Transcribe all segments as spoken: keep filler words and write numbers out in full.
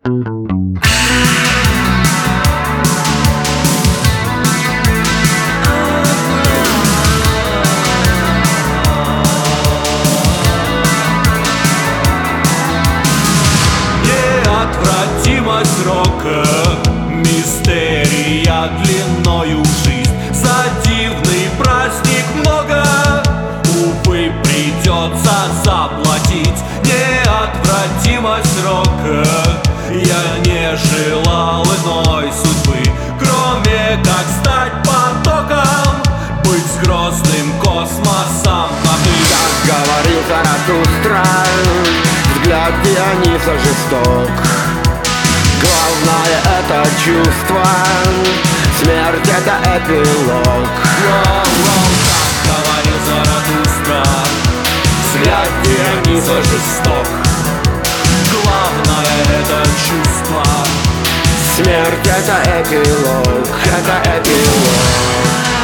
Неотвратимость рока, мистерия длиною в жизнь. За дивный праздник много, увы, придется заплатить. Неотвратимость рока, я не желал иной судьбы, кроме как стать потоком, быть с грозным космосом на ты. Как говорил Заратустра, взгляд Диониса жесток. Главное — это чувство, смерть — это эпилог. Воу-воу, как говорил Заратустра, взгляд Диониса жесток. Главное — это чувство, смерть — это эпилог, это эпилог.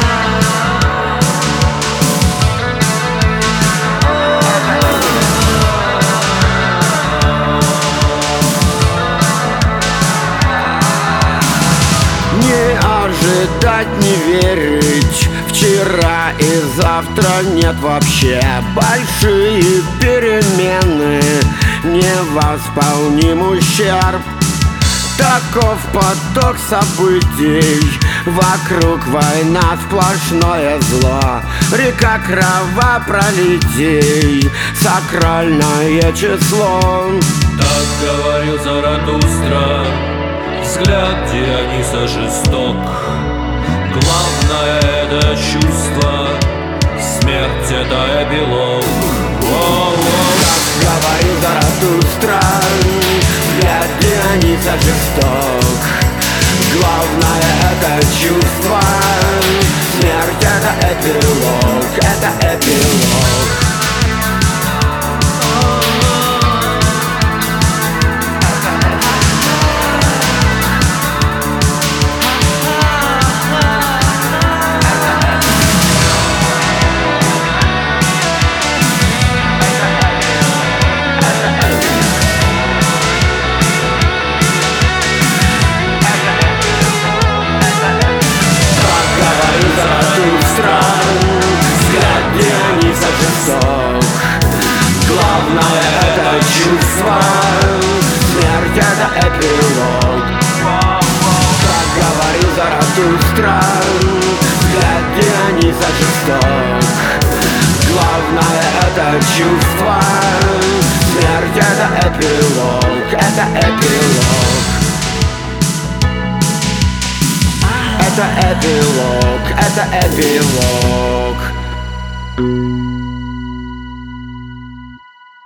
Не ожидать, не верить, вчера и завтра нет вообще. Большие перемены, невосполним ущерб. Таков поток событий, вокруг война, сплошное зло. Река кровопролитий, сакральное число. так говорил Заратустра, взгляд Диониса жесток. Главное — это чувство, смерть — это эпилог. Воу-воу. Так говорил Заратустра, взгляд Диониса жесток. Главное — это чувство, смерть — это эпилог, это эпилог. Главное — это чувство, смерть — это эпилог. Как говорил Заратустра, взгляд Диониса жесток. Главное — это чувство, смерть — это эпилог, это эпилог. Это эпилог, это эпилог.